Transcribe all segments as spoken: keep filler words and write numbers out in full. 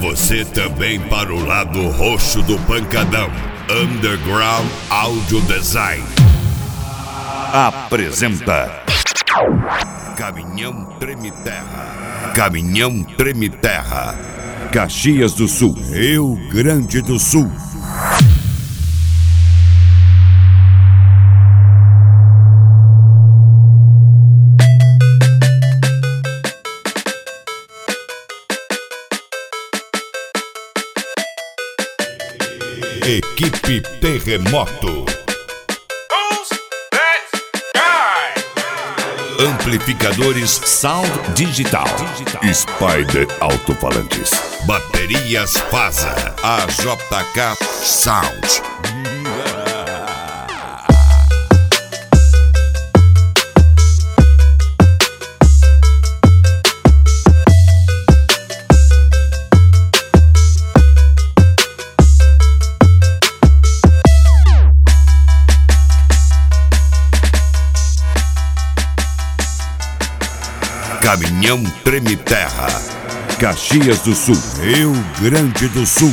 você também para o lado roxo do pancadão. Underground Audio Design apresenta Caminhão Treme Terra. Caminhão Treme Terra, Caxias do Sul, Rio Grande do Sul. Equipe Terremoto. Amplificadores Sound Digital. Spider Altofalantes. Baterias Faza. A J K Sound. Caminhão Treme Terra, Caxias do Sul, Rio Grande do Sul.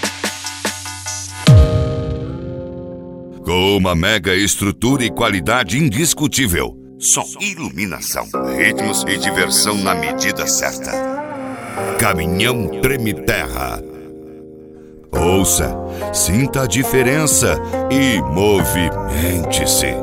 Com uma mega estrutura e qualidade indiscutível. Som, iluminação, ritmos e diversão na medida certa. Caminhão Treme Terra. Ouça, sinta a diferença e movimente-se.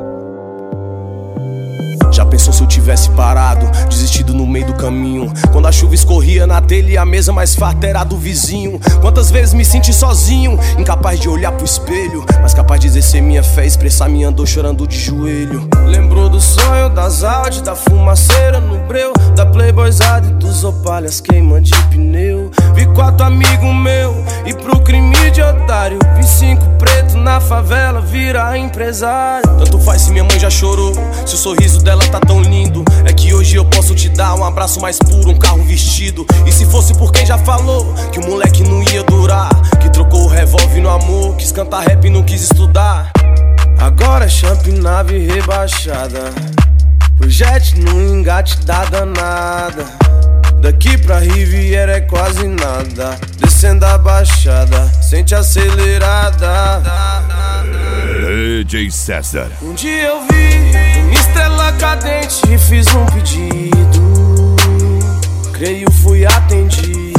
Já pensou se eu tivesse parado, desistido no meio do caminho? Quando a chuva escorria na telha e a mesa mais farta era do vizinho. Quantas vezes me senti sozinho, incapaz de olhar pro espelho, mas capaz de exercer minha fé, expressar minha dor chorando de joelho. Lembrou do sonho, das Audi, da fumaceira no breu, da Playboyzada e dos opalhas queima de pneu. Vi quatro amigos meu e pro crime de otário, vi cinco preto na favela virar empresário. Tanto faz se minha mãe já chorou, se o sorriso dela tá tão lindo. É que hoje eu posso te dar um abraço mais puro, um carro vestido. E se fosse por quem já falou que o moleque não ia durar, que trocou o revólver no amor, quis cantar rap e não quis estudar. Agora é champ nave rebaixada, o jet no engate da danada. Daqui pra Riviera é quase nada, descendo a baixada, sente acelerada. D J César. Um dia eu vi uma estrela cadente e fiz um pedido, creio fui atendido.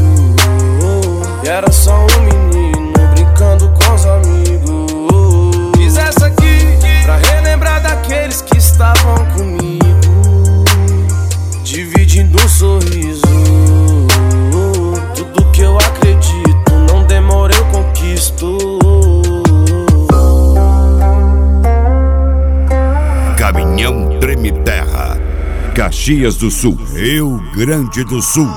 E era só um menino brincando com os amigos. Fiz essa aqui pra relembrar daqueles que estavam comigo, dividindo um sorriso. Tudo que eu acredito, não demora eu conquisto. Caminhão Treme Terra, Caxias do Sul, Rio Grande do Sul.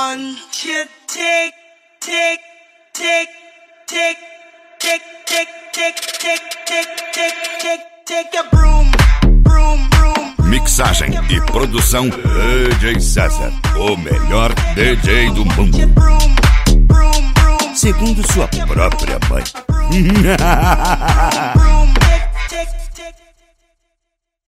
Mixagem e produção D J César, o melhor D J do mundo, segundo sua própria mãe.